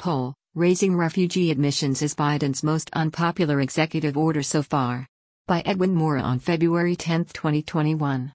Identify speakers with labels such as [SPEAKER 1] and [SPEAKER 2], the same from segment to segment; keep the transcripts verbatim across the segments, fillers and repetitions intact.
[SPEAKER 1] poll, Raising Refugee Admissions is Biden's most unpopular executive order so far. By Edwin Moore on February tenth, twenty twenty-one.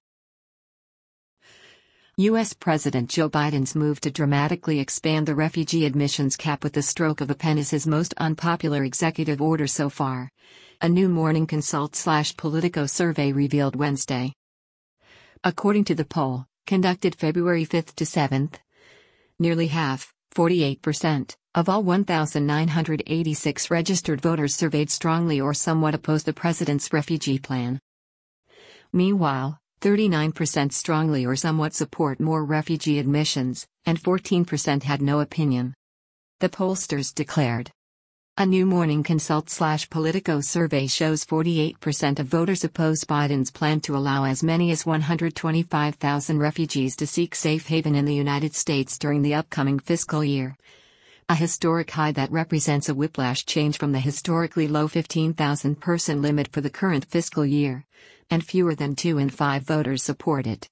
[SPEAKER 1] U S President Joe Biden's move to dramatically expand the refugee admissions cap with the stroke of a pen is his most unpopular executive order so far. A new Morning Consult slash Politico survey revealed Wednesday. According to the poll, conducted February fifth to seventh, nearly half, forty-eight percent, of all one thousand nine hundred eighty-six registered voters surveyed strongly or somewhat opposed the president's refugee plan. Meanwhile, thirty-nine percent strongly or somewhat support more refugee admissions, and fourteen percent had no opinion. The pollsters declared. A new Morning Consult slash Politico survey shows forty-eight percent of voters oppose Biden's plan to allow as many as one hundred twenty-five thousand refugees to seek safe haven in the United States during the upcoming fiscal year. A historic high that represents a whiplash change from the historically low fifteen thousand person limit for the current fiscal year, and fewer than two in five voters support it.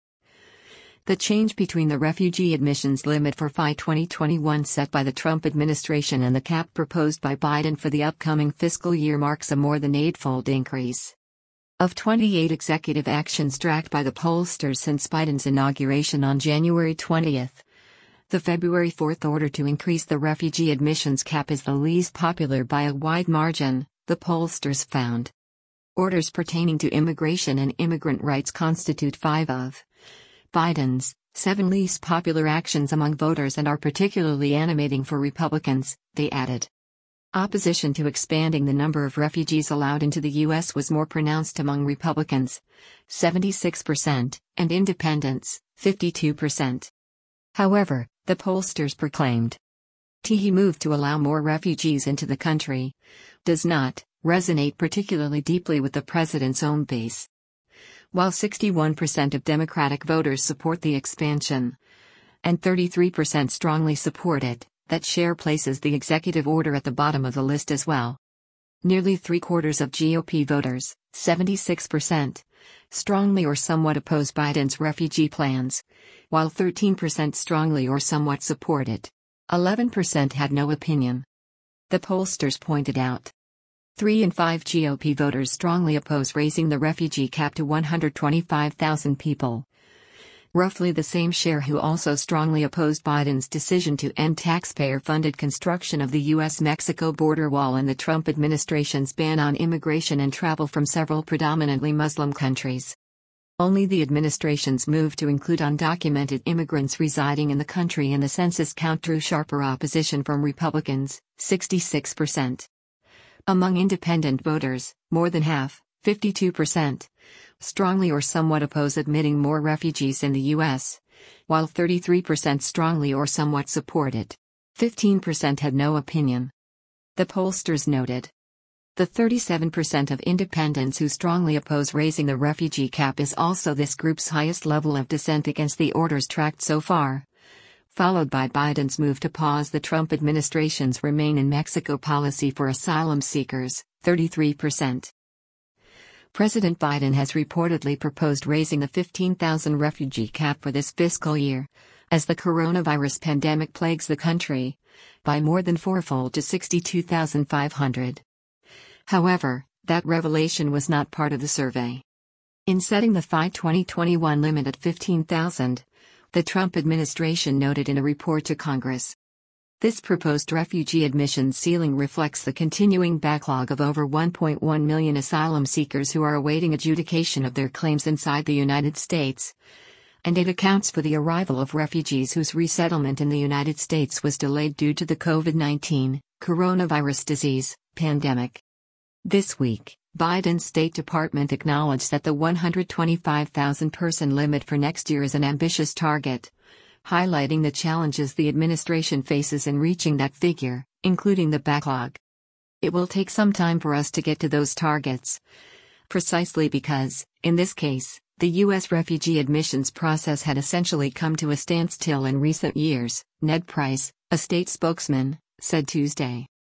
[SPEAKER 1] The change between the refugee admissions limit for F Y twenty twenty-one set by the Trump administration and the cap proposed by Biden for the upcoming fiscal year marks a more than eightfold increase. Of twenty-eight executive actions tracked by the pollsters since Biden's inauguration on January twentieth, the February fourth order to increase the refugee admissions cap is the least popular by a wide margin, the pollsters found. Orders pertaining to immigration and immigrant rights constitute five of Biden's seven least popular actions among voters and are particularly animating for Republicans, they added. Opposition to expanding the number of refugees allowed into the U S was more pronounced among Republicans, seventy-six percent, and independents, fifty-two percent. However, the pollsters proclaimed, "The move to allow more refugees into the country does not resonate particularly deeply with the president's own base." While sixty-one percent of Democratic voters support the expansion, and thirty-three percent strongly support it, that share places the executive order at the bottom of the list as well. Nearly three-quarters of G O P voters, seventy-six percent, strongly or somewhat oppose Biden's refugee plans, while thirteen percent strongly or somewhat support it. eleven percent had no opinion. The pollsters pointed out. Three in five G O P voters strongly oppose raising the refugee cap to one hundred twenty-five thousand people. Roughly the same share who also strongly opposed Biden's decision to end taxpayer-funded construction of the U S Mexico border wall and the Trump administration's ban on immigration and travel from several predominantly Muslim countries. Only the administration's move to include undocumented immigrants residing in the country in the census count drew sharper opposition from Republicans, sixty-six percent. Among independent voters, more than half, fifty-two percent, strongly or somewhat oppose admitting more refugees in the U S, while thirty-three percent strongly or somewhat support it. fifteen percent had no opinion. The pollsters noted. The thirty-seven percent of independents who strongly oppose raising the refugee cap is also this group's highest level of dissent against the orders tracked so far, followed by Biden's move to pause the Trump administration's Remain in Mexico policy for asylum seekers, thirty-three percent. President Biden has reportedly proposed raising the fifteen thousand refugee cap for this fiscal year, as the coronavirus pandemic plagues the country, by more than fourfold to sixty-two thousand five hundred. However, that revelation was not part of the survey. In setting the F Y twenty twenty-one limit at fifteen thousand, the Trump administration noted in a report to Congress. This proposed refugee admissions ceiling reflects the continuing backlog of over one point one million asylum seekers who are awaiting adjudication of their claims inside the United States, and it accounts for the arrival of refugees whose resettlement in the United States was delayed due to the COVID nineteen coronavirus disease pandemic. This week, Biden's State Department acknowledged that the one hundred twenty-five thousand person limit for next year is an ambitious target, highlighting the challenges the administration faces in reaching that figure, including the backlog. It will take some time for us to get to those targets, precisely because, in this case, the U S refugee admissions process had essentially come to a standstill in recent years, Ned Price, a state spokesman, said Tuesday.